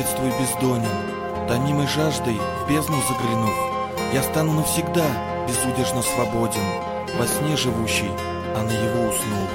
колодец твой бездонен, томимой жаждой в бездну заглянув, я стану навсегда безудержно свободен, во сне живущий, а наяву уснув.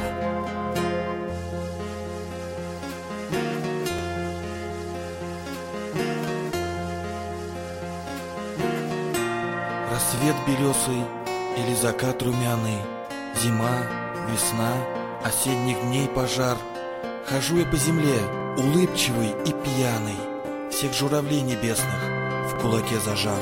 Рассвет белесый или закат румяный, зима, весна, осенних дней пожар. Хожу я по земле, улыбчивый и пьяный, всех журавлей небесных в кулаке зажав.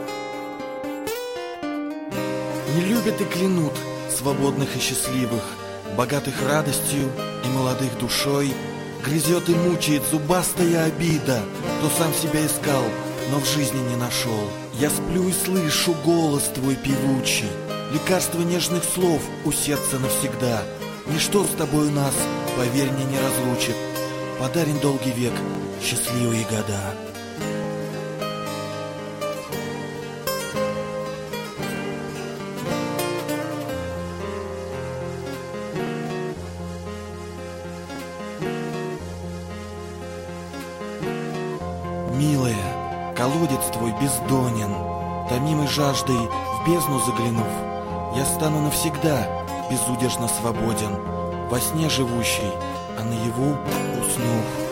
Не любят и клянут свободных и счастливых, богатых радостью и молодых душой. Грызет и мучает зубастая обида, кто сам себя искал, но в жизни не нашел. Я сплю и слышу голос твой певучий, лекарство нежных слов у сердца навсегда. Ничто с тобой у нас, поверь мне, не разлучит, подарен долгий век, счастливые года. Милая, колодец твой бездонен, томимой жаждой в бездну заглянув, я стану навсегда безудержно свободен, во сне живущий, а наяву уснув.